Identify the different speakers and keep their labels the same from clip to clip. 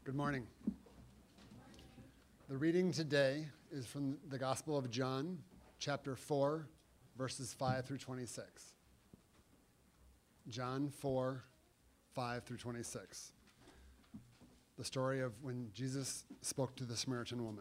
Speaker 1: Good morning. The reading today is from the Gospel of John, chapter 4, verses 5 through 26. John 4, 5 through 26. The story of when Jesus spoke to the Samaritan woman.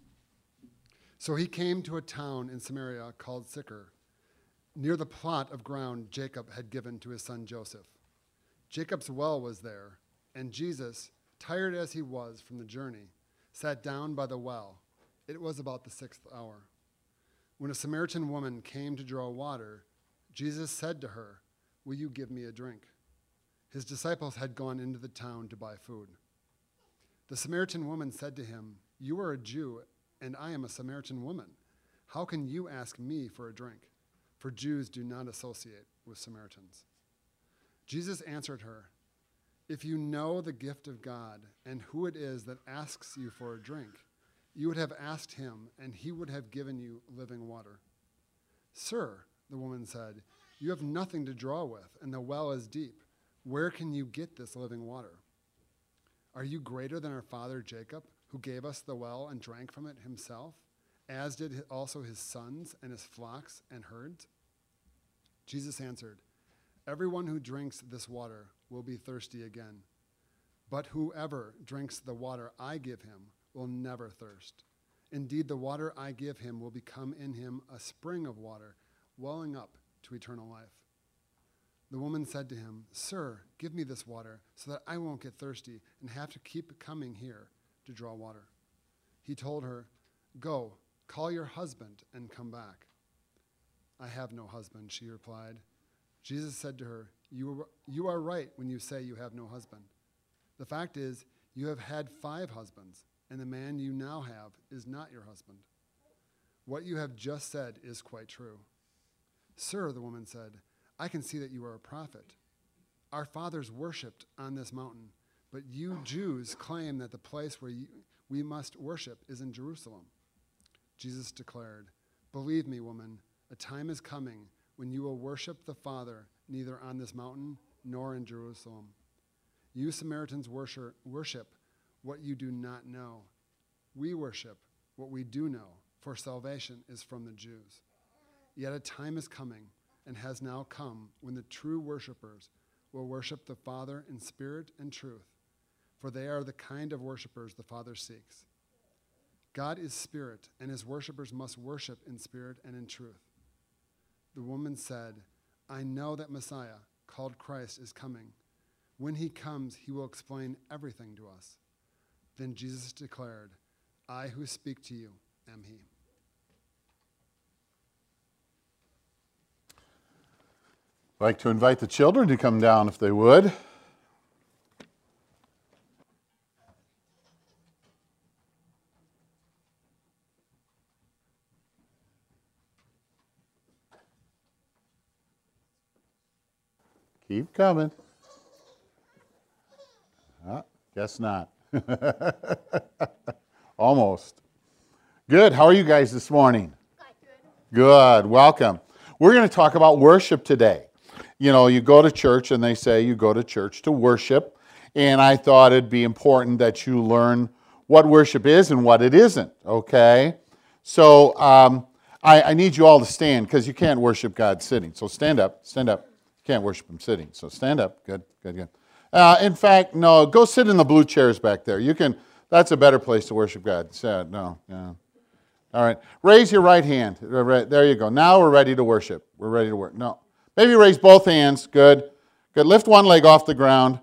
Speaker 1: So he came to a town in Samaria called Sychar, near the plot of ground Jacob had given to his son Joseph. Jacob's well was there, and Jesus, tired as he was from the journey, sat down by the well. It was about the 6th hour. When a Samaritan woman came to draw water, Jesus said to her, "Will you give me a drink?" His disciples had gone into the town to buy food. The Samaritan woman said to him, "You are a Jew, and I am a Samaritan woman. How can you ask me for a drink?" For Jews do not associate with Samaritans. Jesus answered her, "If you know the gift of God and who it is that asks you for a drink, you would have asked him, and he would have given you living water." "Sir," the woman said, "you have nothing to draw with, and the well is deep. Where can you get this living water? Are you greater than our father Jacob, who gave us the well and drank from it himself, as did also his sons and his flocks and herds?" Jesus answered, "Everyone who drinks this water will be thirsty again. But whoever drinks the water I give him will never thirst. Indeed, the water I give him will become in him a spring of water, welling up to eternal life." The woman said to him, "Sir, give me this water so that I won't get thirsty and have to keep coming here to draw water." He told her, "Go, call your husband and come back." "I have no husband," she replied. Jesus said to her, You are right when you say you have no husband. The fact is, you have had 5 husbands, and the man you now have is not your husband. What you have just said is quite true." "Sir," the woman said, "I can see that you are a prophet. Our fathers worshipped on this mountain, but you Jews claim that the place where we must worship is in Jerusalem." Jesus declared, "Believe me, woman, a time is coming when you will worship the Father neither on this mountain nor in Jerusalem. You Samaritans worship what you do not know. We worship what we do know, for salvation is from the Jews. Yet a time is coming and has now come when the true worshipers will worship the Father in spirit and truth, for they are the kind of worshipers the Father seeks. God is spirit, and his worshipers must worship in spirit and in truth." The woman said, "I know that Messiah, called Christ, is coming. When he comes, he will explain everything to us." Then Jesus declared, "I who speak to you am he."
Speaker 2: I'd like to invite the children to come down if they would. Keep coming. Guess not. Almost. Good. How are you guys this morning? Good. Welcome. We're going to talk about worship today. You know, you go to church and they say you go to church to worship. And I thought it'd be important that you learn what worship is and what it isn't. Okay? So I need you all to stand because you can't worship God sitting. So stand up. Stand up. Can't worship him sitting. So stand up. Good, good, good. In fact, no, go sit in the blue chairs back there. You can. That's a better place to worship God. No, yeah. All right. Raise your right hand. There you go. Now we're ready to worship. We're ready to work. No. Maybe raise both hands. Good. Good. Lift one leg off the ground.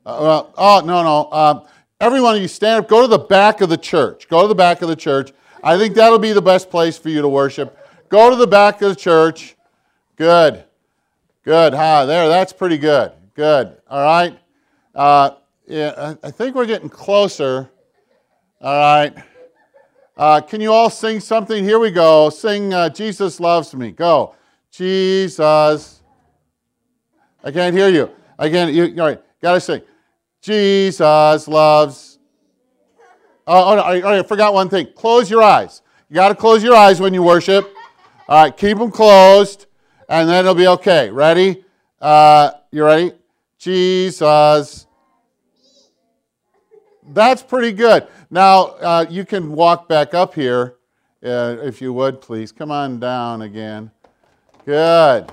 Speaker 2: No. Every one of you stand up. Go to the back of the church. Go to the back of the church. I think that'll be the best place for you to worship. Go to the back of the church. Good. Good. There, that's pretty good. Good. All right. Yeah, I think we're getting closer. All right. Can you all sing something? Here we go. Sing Jesus Loves Me. Go. Jesus. I can't hear you. All right. Got to sing. Jesus loves. Oh, no, I forgot one thing. Close your eyes. You got to close your eyes when you worship. All right. Keep them closed. And then it'll be okay. Ready? You ready? Jesus. That's pretty good. Now, you can walk back up here, if you would, please. Come on down again. Good.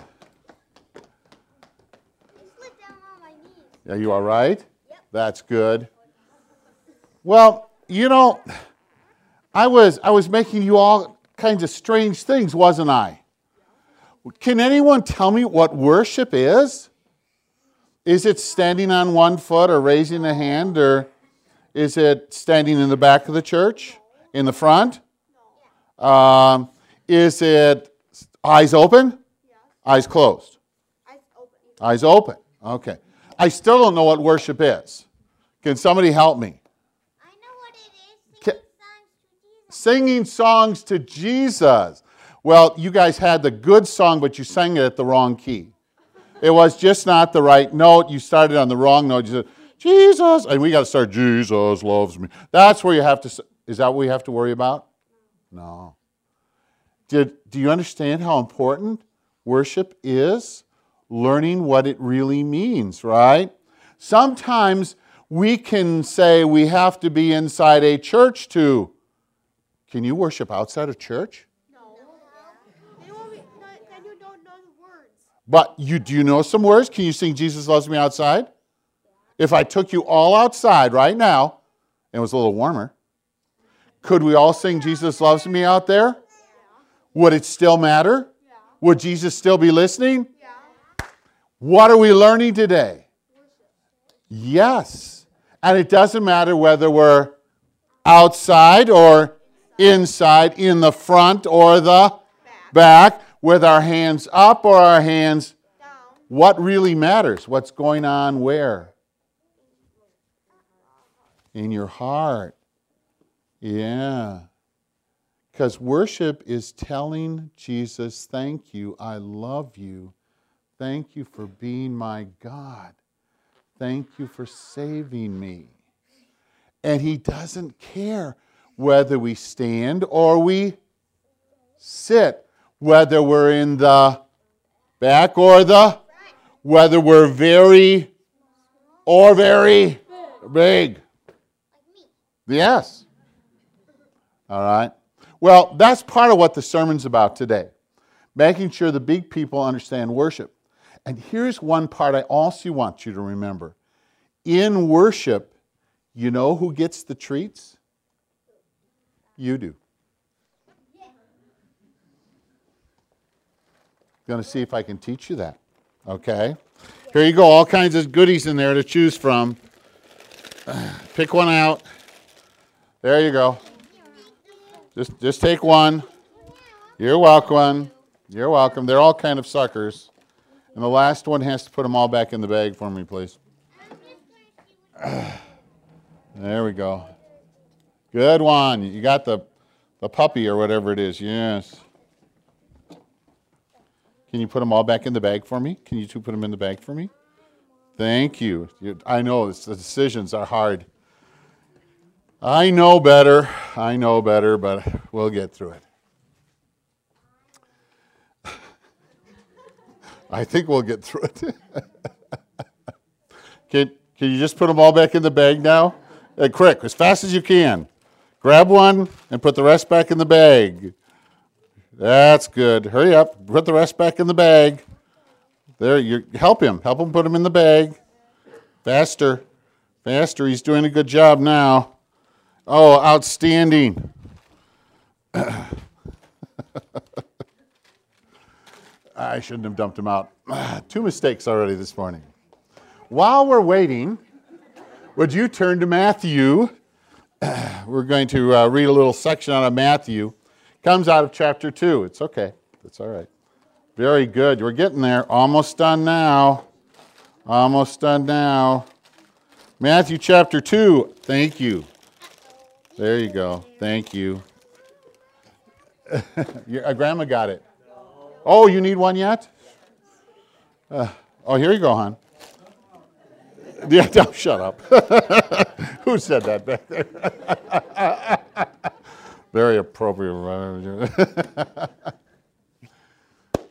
Speaker 3: Slid down on my knees.
Speaker 2: Are you all right?
Speaker 3: Yep.
Speaker 2: That's good. Well, you know, I was making you all kinds of strange things, wasn't I? Can anyone tell me what worship is? Is it standing on one foot or raising a hand, or is it standing in the back of the church, in the front? Is it eyes open? Eyes closed?
Speaker 3: Eyes open.
Speaker 2: Eyes open. Okay. I still don't know what worship is. Can somebody help me?
Speaker 3: I know what it is.
Speaker 2: Singing songs to Jesus. Well, you guys had the good song, but you sang it at the wrong key. It was just not the right note. You started on the wrong note. You said, Jesus. And we got to start, Jesus loves me. That's where you have to, is that what we have to worry about? No. Do you understand how important worship is? Learning what it really means, right? Sometimes we can say we have to be inside a church to. Can you worship outside of church?
Speaker 3: No. Then you don't know the words.
Speaker 2: But do you know some words? Can you sing Jesus Loves Me outside? If I took you all outside right now, and it was a little warmer, could we all sing Jesus Loves Me out there? Would it still matter?
Speaker 3: Yeah.
Speaker 2: Would Jesus still be listening?
Speaker 3: Yeah.
Speaker 2: What are we learning today? Yes. And it doesn't matter whether we're outside or inside, in the front or the back, with our hands up or our hands
Speaker 3: Down.
Speaker 2: What really matters? What's going on where? In your heart. Yeah. Because worship is telling Jesus, thank you, I love you. Thank you for being my God. Thank you for saving me. And he doesn't care whether we stand or we sit, whether we're in the back or whether we're very big. Yes. All right. Well, that's part of what the sermon's about today. Making sure the big people understand worship. And here's one part I also want you to remember. In worship, you know who gets the treats? You do. Going to see if I can teach you that. Okay? Here you go. All kinds of goodies in there to choose from. Pick one out. There you go. Just take one. You're welcome. You're welcome. They're all kind of suckers. And the last one has to put them all back in the bag for me, please. There we go. Good one. You got the puppy or whatever it is. Yes. Can you put them all back in the bag for me? Can you two put them in the bag for me? Thank you. I know the decisions are hard. I know better, but we'll get through it. I think we'll get through it. Can you just put them all back in the bag now? Quick, as fast as you can. Grab one and put the rest back in the bag. That's good. Hurry up. Put the rest back in the bag. There, help him. Help him put them in the bag. Faster. Faster. He's doing a good job now. Oh, outstanding. I shouldn't have dumped him out. 2 mistakes already this morning. While we're waiting, would you turn to Matthew? We're going to read a little section out of Matthew. Comes out of chapter 2. It's okay. It's all right. Very good. We're getting there. Almost done now. Almost done now. Matthew chapter 2. Thank you. There you go. Thank you. Grandma got it. Oh, you need one yet? Oh, here you go, hon. Yeah, don't shut up. Who said that back there? Very appropriate.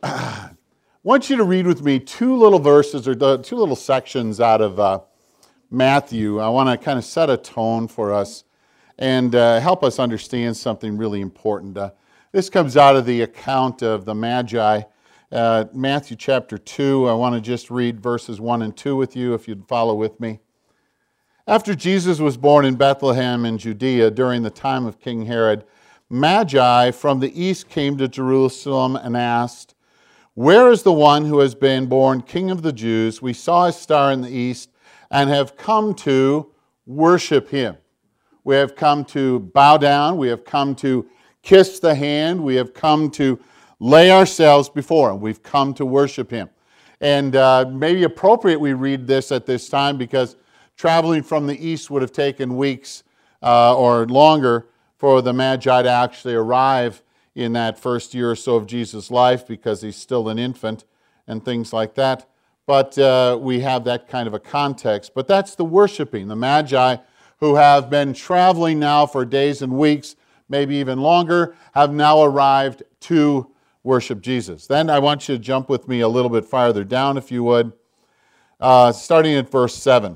Speaker 2: I want you to read with me 2 little verses or 2 little sections out of Matthew, I want to kind of set a tone for us and help us understand something really important. This comes out of the account of the Magi, Matthew chapter 2. I want to just read verses 1 and 2 with you, if you'd follow with me. After Jesus was born in Bethlehem in Judea during the time of King Herod, Magi from the east came to Jerusalem and asked, "Where is the one who has been born King of the Jews? We saw his star in the east and have come to worship him." We have come to bow down. We have come to kiss the hand. We have come to lay ourselves before him. We've come to worship him. And maybe appropriate we read this at this time because traveling from the east would have taken weeks or longer for the Magi to actually arrive in that first year or so of Jesus' life because he's still an infant and things like that. But we have that kind of a context. But that's the worshiping. The Magi, who have been traveling now for days and weeks, maybe even longer, have now arrived to worship Jesus. Then I want you to jump with me a little bit farther down, if you would, starting at verse 7.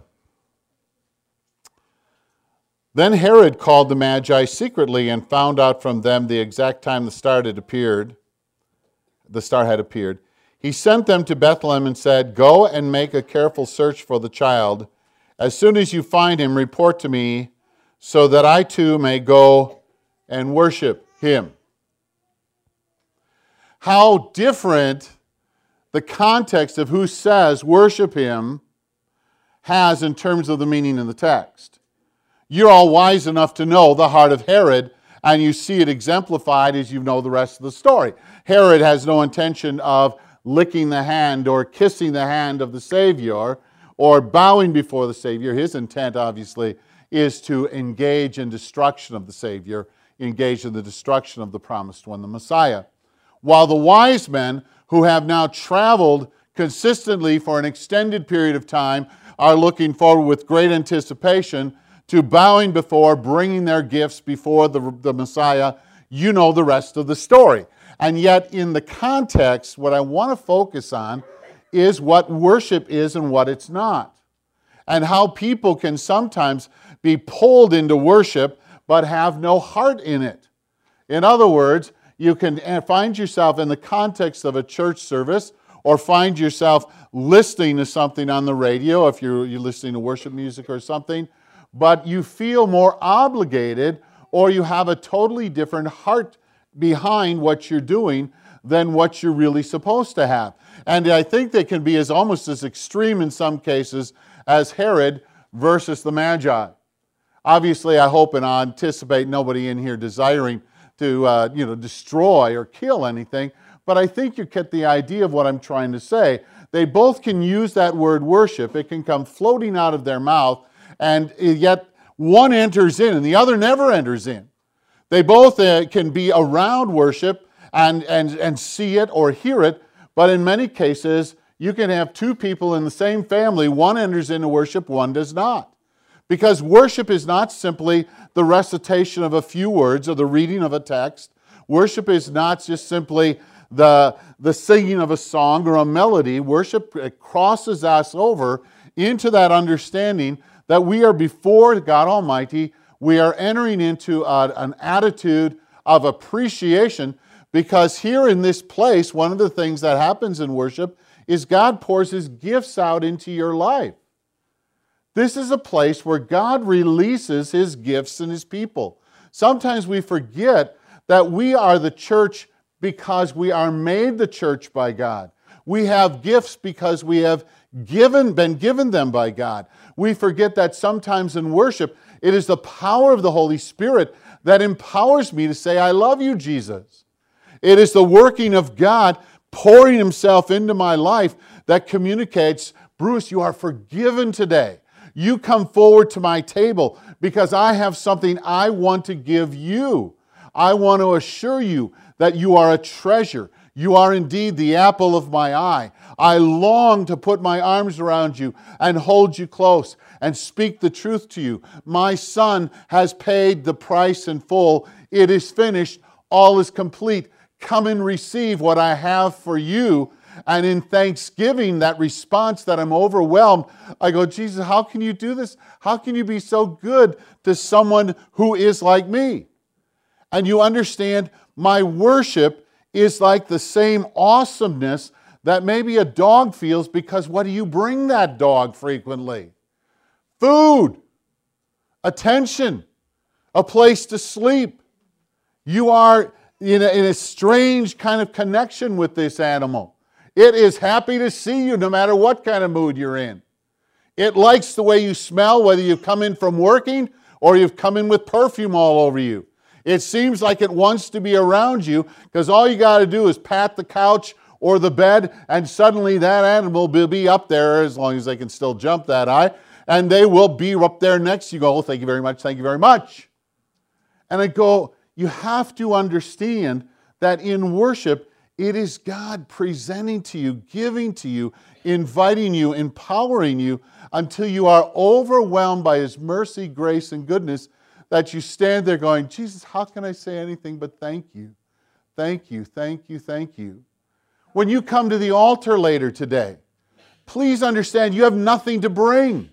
Speaker 2: Then Herod called the Magi secretly and found out from them the exact time the star had appeared. He sent them to Bethlehem and said, "Go and make a careful search for the child. As soon as you find him, report to me so that I too may go and worship him." How different the context of who says worship him has in terms of the meaning in the text. You're all wise enough to know the heart of Herod, and you see it exemplified as you know the rest of the story. Herod has no intention of licking the hand or kissing the hand of the Savior or bowing before the Savior. His intent, obviously, is to engage in destruction of the Savior, engage in the destruction of the promised one, the Messiah. While the wise men, who have now traveled consistently for an extended period of time, are looking forward with great anticipation to bowing before, bringing their gifts before the Messiah, you know the rest of the story. And yet, in the context, what I want to focus on is what worship is and what it's not. And how people can sometimes be pulled into worship but have no heart in it. In other words, you can find yourself in the context of a church service or find yourself listening to something on the radio if you're listening to worship music or something, but you feel more obligated or you have a totally different heart behind what you're doing than what you're really supposed to have. And I think they can be almost as extreme in some cases as Herod versus the Magi. Obviously, I hope and I anticipate nobody in here desiring to destroy or kill anything, but I think you get the idea of what I'm trying to say. They both can use that word worship. It can come floating out of their mouth, and yet one enters in and the other never enters in. They both can be around worship and see it or hear it, but in many cases, you can have two people in the same family. One enters into worship, one does not. Because worship is not simply the recitation of a few words or the reading of a text. Worship is not just simply the singing of a song or a melody. Worship crosses us over into that understanding that we are before God Almighty. We are entering into an attitude of appreciation, because here in this place, one of the things that happens in worship is God pours His gifts out into your life. This is a place where God releases His gifts and His people. Sometimes we forget that we are the church because we are made the church by God. We have gifts because we have been given them by God. We forget that sometimes in worship, it is the power of the Holy Spirit that empowers me to say, "I love you, Jesus." It is the working of God pouring Himself into my life that communicates, "Bruce, you are forgiven today. You come forward to my table because I have something I want to give you. I want to assure you that you are a treasure. You are indeed the apple of my eye. I long to put my arms around you and hold you close and speak the truth to you. My Son has paid the price in full. It is finished. All is complete. Come and receive what I have for you." And in thanksgiving, that response that I'm overwhelmed, I go, Jesus, how can you do this? How can you be so good to someone who is like me? And you understand, my worship is like the same awesomeness that maybe a dog feels, because what do you bring that dog frequently? Food, attention, a place to sleep. You are in a strange kind of connection with this animal. It is happy to see you no matter what kind of mood you're in. It likes the way you smell, whether you've come in from working or you've come in with perfume all over you. It seems like it wants to be around you, because all you got to do is pat the couch or the bed, and suddenly that animal will be up there, as long as they can still jump that high, and they will be up there next to you. Go, oh, thank you very much, thank you very much. And I go, you have to understand that in worship, it is God presenting to you, giving to you, inviting you, empowering you, until you are overwhelmed by His mercy, grace, and goodness, that you stand there going, Jesus, how can I say anything but thank you? Thank you, thank you, thank you. When you come to the altar later today, please understand you have nothing to bring.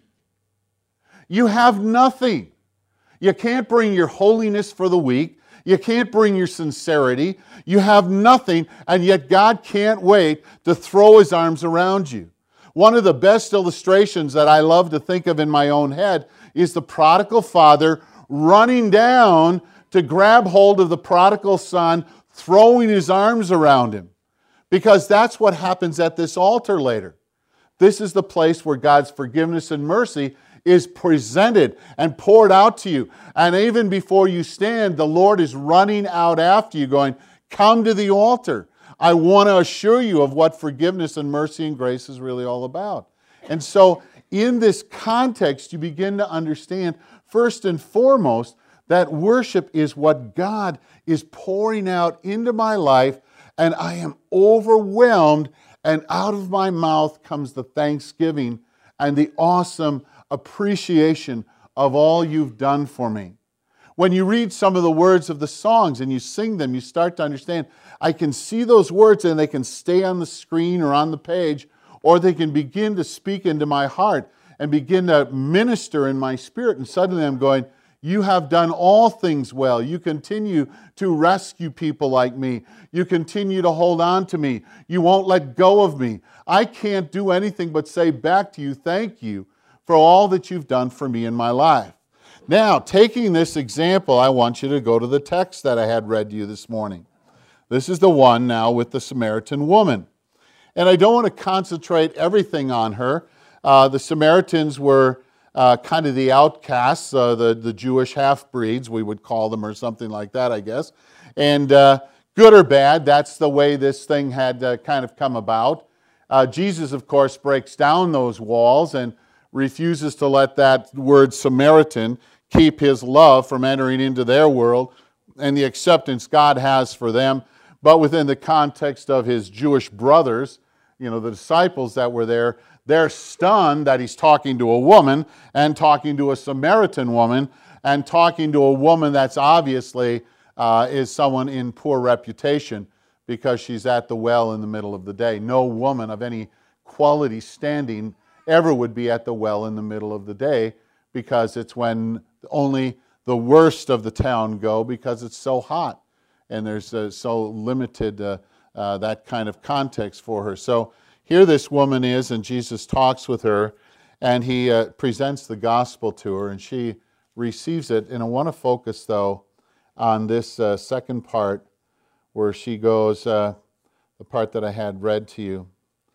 Speaker 2: You have nothing. You can't bring your holiness for the week. You can't bring your sincerity. You have nothing, and yet God can't wait to throw His arms around you. One of the best illustrations that I love to think of in my own head is the prodigal father running down to grab hold of the prodigal son, throwing his arms around him. Because that's what happens at this altar later. This is the place where God's forgiveness and mercy is presented and poured out to you. And even before you stand, the Lord is running out after you going, come to the altar. I want to assure you of what forgiveness and mercy and grace is really all about. And so in this context, you begin to understand, first and foremost, that worship is what God is pouring out into my life, and I am overwhelmed, and out of my mouth comes the thanksgiving and the awesome appreciation of all you've done for me. When you read some of the words of the songs and you sing them, you start to understand, I can see those words and they can stay on the screen or on the page, or they can begin to speak into my heart and begin to minister in my spirit. And suddenly I'm going, you have done all things well. You continue to rescue people like me. You continue to hold on to me. You won't let go of me. I can't do anything but say back to you, thank you for all that you've done for me in my life. Now, taking this example, I want you to go to the text that I had read to you this morning. This is the one now with the Samaritan woman. And I don't want to concentrate everything on her. The Samaritans were kind of the outcasts, the Jewish half-breeds, we would call them, or something like that, I guess. And good or bad, that's the way this thing had kind of come about. Jesus, of course, breaks down those walls and refuses to let that word Samaritan keep His love from entering into their world and the acceptance God has for them. But within the context of His Jewish brothers, the disciples that were there, they're stunned that He's talking to a woman and talking to a Samaritan woman and talking to a woman that's obviously is someone in poor reputation because she's at the well in the middle of the day. No woman of any quality standing ever would be at the well in the middle of the day, because it's when only the worst of the town go, because it's so hot and there's so limited that kind of context for her. So here this woman is, and Jesus talks with her, and He presents the gospel to her, and she receives it. And I want to focus, though, on this second part where she goes, the part that I had read to you.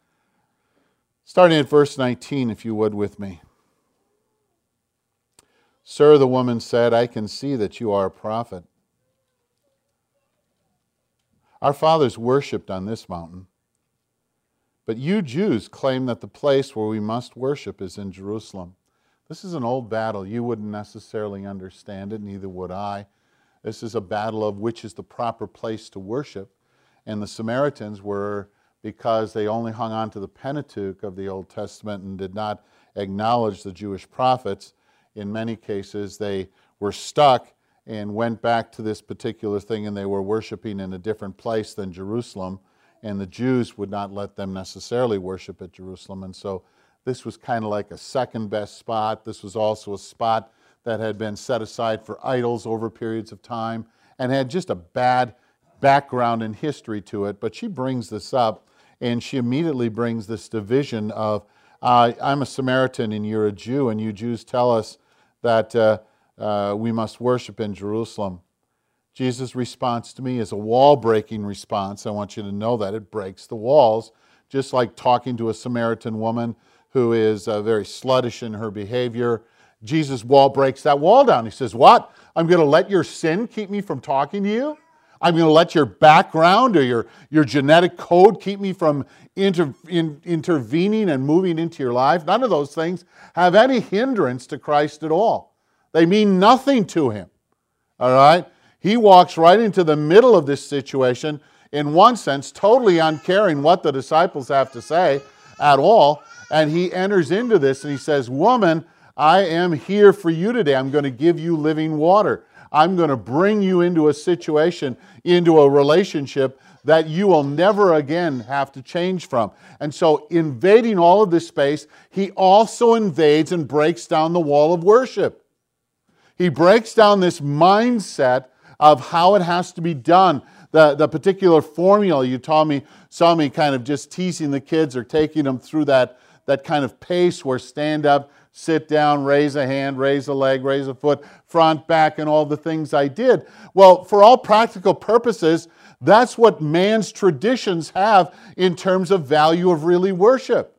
Speaker 2: Starting at verse 19, if you would, with me. Sir, the woman said, I can see that you are a prophet. Our fathers worshipped on this mountain, but you Jews claim that the place where we must worship is in Jerusalem. This is an old battle. You wouldn't necessarily understand it, neither would I. This is a battle of which is the proper place to worship. And the Samaritans were, because they only hung on to the Pentateuch of the Old Testament and did not acknowledge the Jewish prophets, in many cases they were stuck and went back to this particular thing, and they were worshiping in a different place than Jerusalem. and the Jews would not let them necessarily worship at Jerusalem. And so this was kind of like a second best spot. This was also a spot that had been set aside for idols over periods of time and had just a bad background and history to it. But she brings this up, and she immediately brings this division of, I'm a Samaritan and you're a Jew, and you Jews tell us that we must worship in Jerusalem. Jesus' response to me is a wall-breaking response. I want you to know that. It breaks the walls, just like talking to a Samaritan woman who is very sluttish in her behavior. Jesus' wall breaks that wall down. He says, what? I'm going to let your sin keep me from talking to you? I'm going to let your background or your genetic code keep me from intervening and moving into your life? None of those things have any hindrance to Christ at all. They mean nothing to him. All right? He walks right into the middle of this situation, in one sense, totally uncaring what the disciples have to say at all. And he enters into this and he says, woman, I am here for you today. I'm going to give you living water. I'm going to bring you into a situation, into a relationship that you will never again have to change from. And so, invading all of this space, he also invades and breaks down the wall of worship. He breaks down this mindset of how it has to be done. The particular formula you saw me kind of just teasing the kids or taking them through that kind of pace where stand up, sit down, raise a hand, raise a leg, raise a foot, front, back, and all the things I did. Well, for all practical purposes, that's what man's traditions have in terms of value of really worship.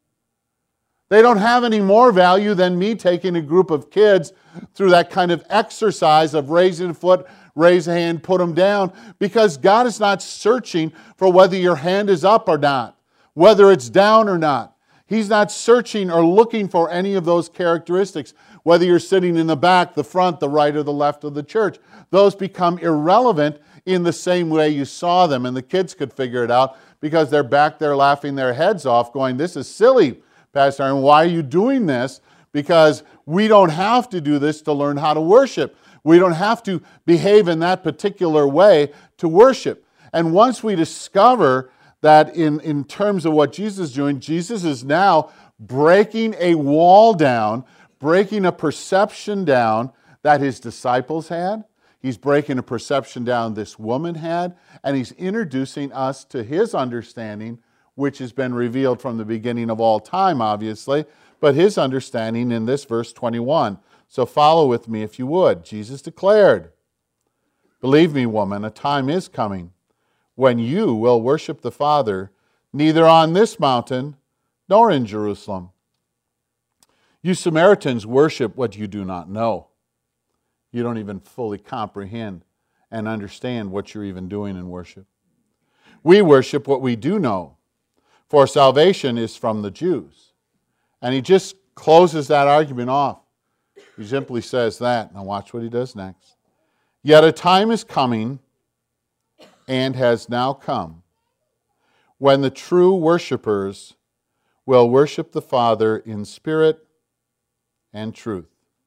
Speaker 2: They don't have any more value than me taking a group of kids through that kind of exercise of raising a foot, raise a hand, put them down, because God is not searching for whether your hand is up or not, whether it's down or not. He's not searching or looking for any of those characteristics, whether you're sitting in the back, the front, the right, or the left of the church. Those become irrelevant in the same way you saw them, and the kids could figure it out because they're back there laughing their heads off going, this is silly, Pastor Aaron, why are you doing this? Because we don't have to do this to learn how to worship. We don't have to behave in that particular way to worship. And once we discover that in terms of what Jesus is doing, Jesus is now breaking a wall down, breaking a perception down that his disciples had. He's breaking a perception down this woman had, and he's introducing us to his understanding, which has been revealed from the beginning of all time, obviously, but his understanding in this verse 21. So follow with me if you would. Jesus declared, believe me, woman, a time is coming when you will worship the Father, neither on this mountain nor in Jerusalem. You Samaritans worship what you do not know. You don't even fully comprehend and understand what you're even doing in worship. We worship what we do know, for salvation is from the Jews. And he just closes that argument off. He simply says that. Now watch what he does next. Yet a time is coming, and has now come, when the true worshipers will worship the Father in spirit and truth.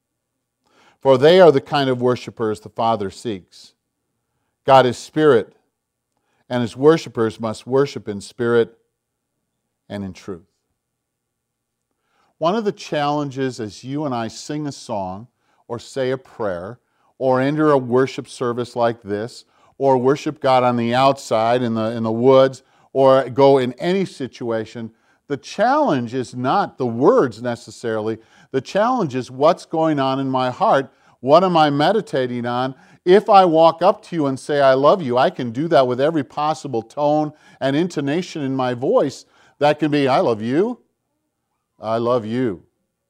Speaker 2: For they are the kind of worshipers the Father seeks. God is spirit, and his worshipers must worship in spirit and in truth. One of the challenges as you and I sing a song or say a prayer or enter a worship service like this or worship God on the outside in the woods or go in any situation, the challenge is not the words necessarily. The challenge is what's going on in my heart. What am I meditating on? If I walk up to you and say, I love you, I can do that with every possible tone and intonation in my voice. That can be, I love you. I love you.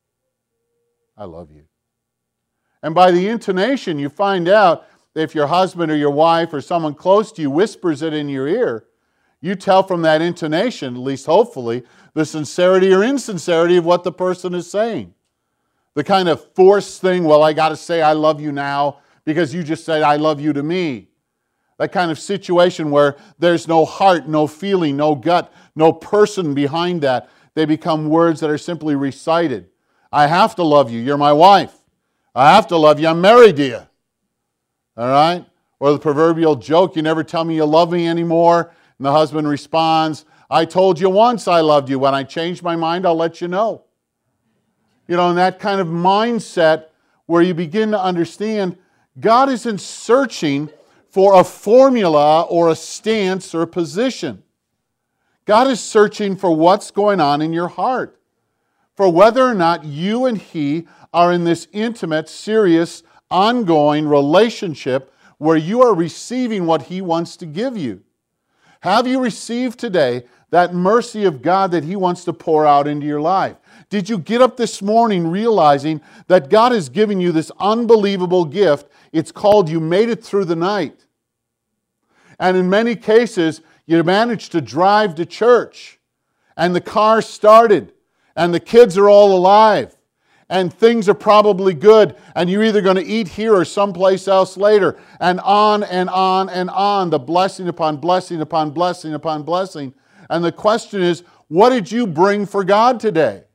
Speaker 2: I love you. And by the intonation, you find out if your husband or your wife or someone close to you whispers it in your ear, you tell from that intonation, at least hopefully, the sincerity or insincerity of what the person is saying. The kind of forced thing, well, I got to say I love you now because you just said I love you to me. That kind of situation where there's no heart, no feeling, no gut, no person behind that. They become words that are simply recited. I have to love you. You're my wife. I have to love you. I'm married to you. All right? Or the proverbial joke, you never tell me you love me anymore. And the husband responds, I told you once I loved you. When I change my mind, I'll let you know. You know, and that kind of mindset where you begin to understand God isn't searching for a formula or a stance or a position. God is searching for what's going on in your heart, for whether or not you and He are in this intimate, serious, ongoing relationship where you are receiving what He wants to give you. Have you received today that mercy of God that He wants to pour out into your life? Did you get up this morning realizing that God is giving you this unbelievable gift? It's called you made it through the night. And in many cases, you managed to drive to church, and the car started, and the kids are all alive, and things are probably good, and you're either going to eat here or someplace else later, and on and on and on, the blessing upon blessing upon blessing upon blessing. And the question is, what did you bring for God today?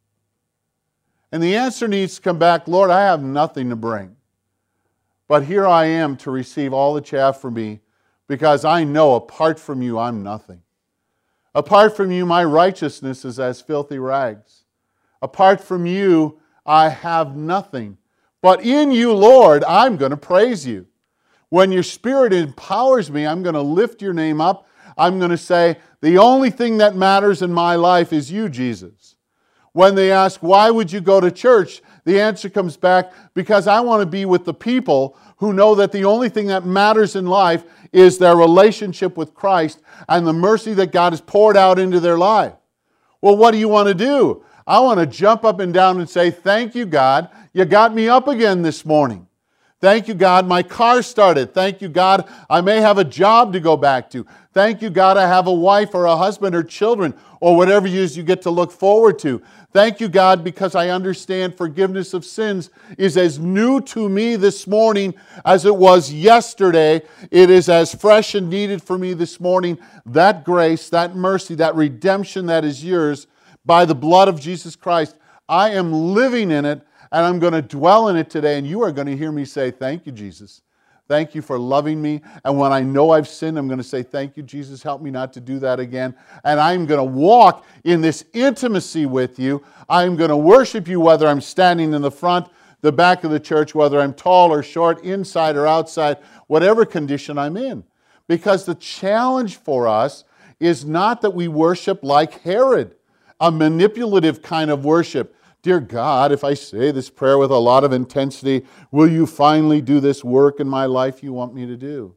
Speaker 2: And the answer needs to come back, Lord, I have nothing to bring. But here I am to receive all that you have for me, because I know apart from you, I'm nothing. Apart from you, my righteousness is as filthy rags. Apart from you, I have nothing. But in you, Lord, I'm going to praise you. When your Spirit empowers me, I'm going to lift your name up. I'm going to say, the only thing that matters in my life is you, Jesus. When they ask, why would you go to church? The answer comes back, because I want to be with the people who know that the only thing that matters in life is their relationship with Christ and the mercy that God has poured out into their life. Well, what do you want to do? I want to jump up and down and say, thank you, God. You got me up again this morning. Thank you, God, my car started. Thank you, God, I may have a job to go back to. Thank you, God, I have a wife or a husband or children or whatever it is you get to look forward to. Thank you, God, because I understand forgiveness of sins is as new to me this morning as it was yesterday. It is as fresh and needed for me this morning. That grace, that mercy, that redemption that is yours by the blood of Jesus Christ, I am living in it. And I'm going to dwell in it today, and you are going to hear me say, thank you, Jesus. Thank you for loving me. And when I know I've sinned, I'm going to say, thank you, Jesus. Help me not to do that again. And I'm going to walk in this intimacy with you. I'm going to worship you whether I'm standing in the front, the back of the church, whether I'm tall or short, inside or outside, whatever condition I'm in. Because the challenge for us is not that we worship like Herod, a manipulative kind of worship. Dear God, if I say this prayer with a lot of intensity, will you finally do this work in my life you want me to do?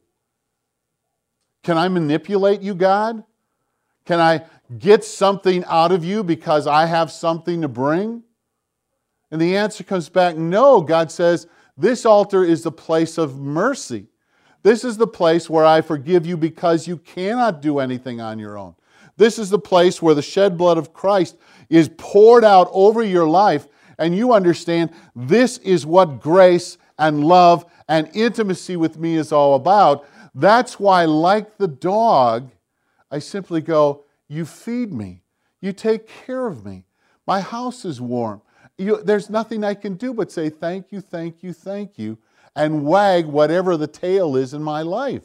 Speaker 2: Can I manipulate you, God? Can I get something out of you because I have something to bring? And the answer comes back, no. God says, this altar is the place of mercy. This is the place where I forgive you because you cannot do anything on your own. This is the place where the shed blood of Christ is poured out over your life, and you understand this is what grace and love and intimacy with me is all about. That's why, like the dog, I simply go, you feed me. You take care of me. My house is warm. There's nothing I can do but say thank you, thank you, thank you, and wag whatever the tail is in my life.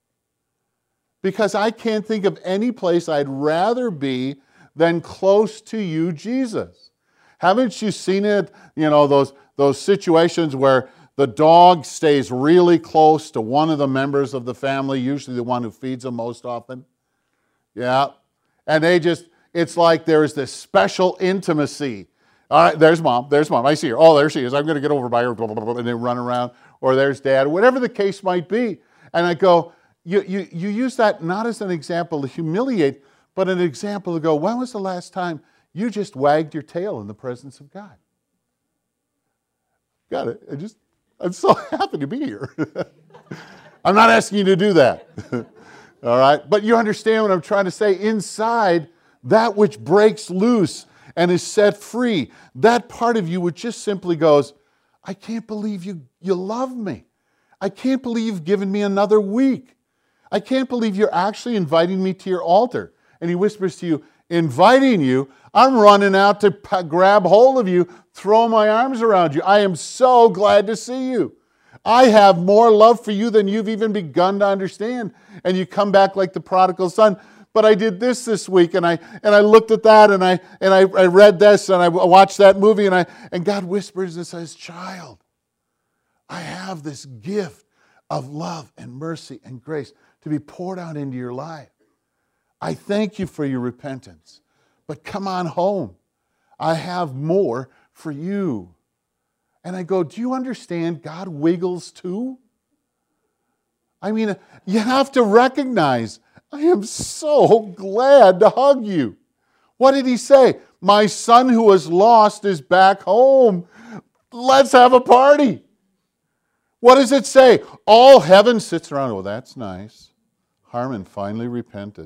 Speaker 2: Because I can't think of any place I'd rather be than close to you, Jesus. Haven't you seen it? You know, those situations where the dog stays really close to one of the members of the family, usually the one who feeds them most often. Yeah. And it's like there's this special intimacy. All right, there's mom. I see her. Oh, there she is. I'm going to get over by her, blah, blah, blah, and they run around. Or there's dad, whatever the case might be. And I go, you use that not as an example to humiliate, but an example to go, when was the last time you just wagged your tail in the presence of God? Got it. I'm so happy to be here. I'm not asking you to do that. All right? But you understand what I'm trying to say. Inside, that which breaks loose and is set free, that part of you which just simply goes, I can't believe you love me. I can't believe you've given me another week. I can't believe you're actually inviting me to your altar. And he whispers to you, inviting you, I'm running out to grab hold of you, throw my arms around you. I am so glad to see you. I have more love for you than you've even begun to understand. And you come back like the prodigal son. But I did this week, and I looked at that, and I read this, and I watched that movie, and God whispers and says, child, I have this gift of love and mercy and grace to be poured out into your life. I thank you for your repentance, but come on home. I have more for you. And I go, do you understand God wiggles too? I mean, you have to recognize, I am so glad to hug you. What did he say? My son who was lost is back home. Let's have a party. What does it say? All heaven sits around. Oh, that's nice. Harmon finally repented.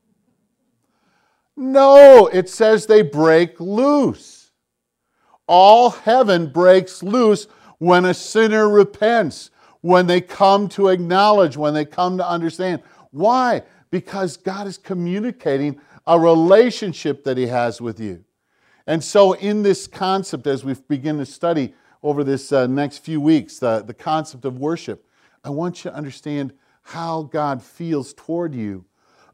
Speaker 2: No, it says they break loose. All heaven breaks loose when a sinner repents, when they come to acknowledge, when they come to understand. Why? Because God is communicating a relationship that he has with you. And so in this concept, as we begin to study over this next few weeks, the concept of worship, I want you to understand how God feels toward you,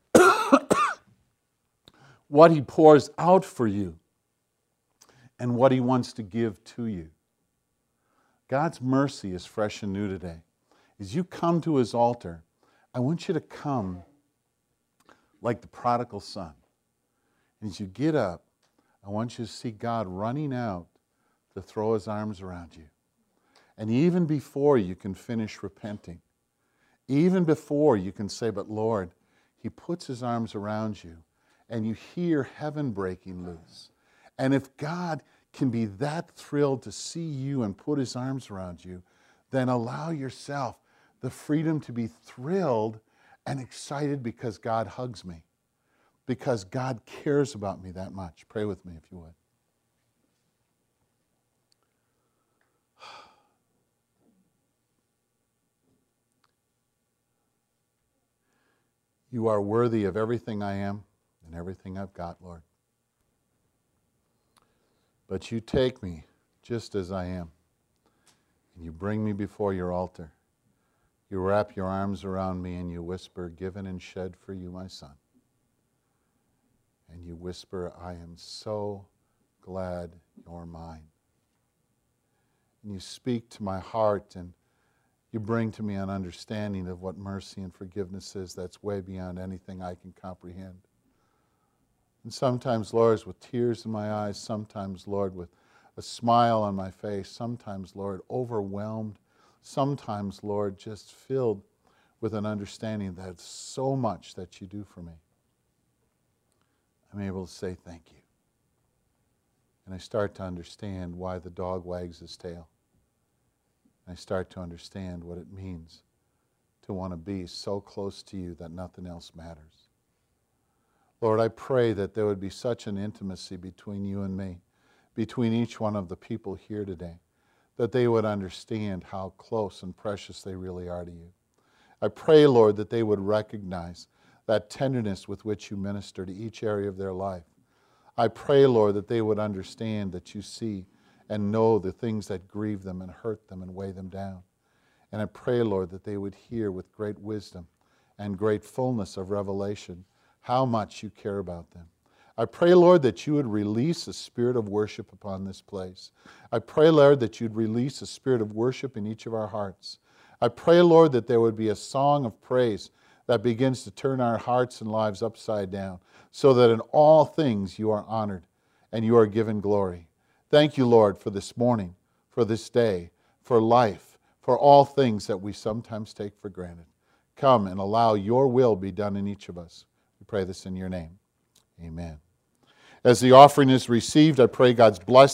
Speaker 2: what he pours out for you, and what he wants to give to you. God's mercy is fresh and new today. As you come to his altar, I want you to come like the prodigal son. And as you get up, I want you to see God running out to throw his arms around you. And even before you can finish repenting, even before you can say, but Lord, he puts his arms around you, and you hear heaven breaking loose. And if God can be that thrilled to see you and put his arms around you, then allow yourself the freedom to be thrilled and excited because God hugs me, because God cares about me that much. Pray with me if you would. You are worthy of everything I am and everything I've got, Lord. But you take me just as I am, and you bring me before your altar. You wrap your arms around me and you whisper, given and shed for you, my son. And you whisper, I am so glad you're mine. And you speak to my heart, and you bring to me an understanding of what mercy and forgiveness is that's way beyond anything I can comprehend. And sometimes, Lord, with tears in my eyes, sometimes, Lord, with a smile on my face, sometimes, Lord, overwhelmed, sometimes, Lord, just filled with an understanding that it's so much that you do for me. I'm able to say thank you. And I start to understand why the dog wags his tail. And I start to understand what it means to want to be so close to you that nothing else matters. Lord, I pray that there would be such an intimacy between you and me, between each one of the people here today, that they would understand how close and precious they really are to you. I pray, Lord, that they would recognize that tenderness with which you minister to each area of their life. I pray, Lord, that they would understand that you see and know the things that grieve them and hurt them and weigh them down. And I pray, Lord, that they would hear with great wisdom and great fullness of revelation how much you care about them. I pray, Lord, that you would release a spirit of worship upon this place. I pray, Lord, that you'd release a spirit of worship in each of our hearts. I pray, Lord, that there would be a song of praise that begins to turn our hearts and lives upside down, so that in all things you are honored and you are given glory. Thank you, Lord, for this morning, for this day, for life, for all things that we sometimes take for granted. Come and allow your will be done in each of us. We pray this in your name. Amen. As the offering is received, I pray God's blessing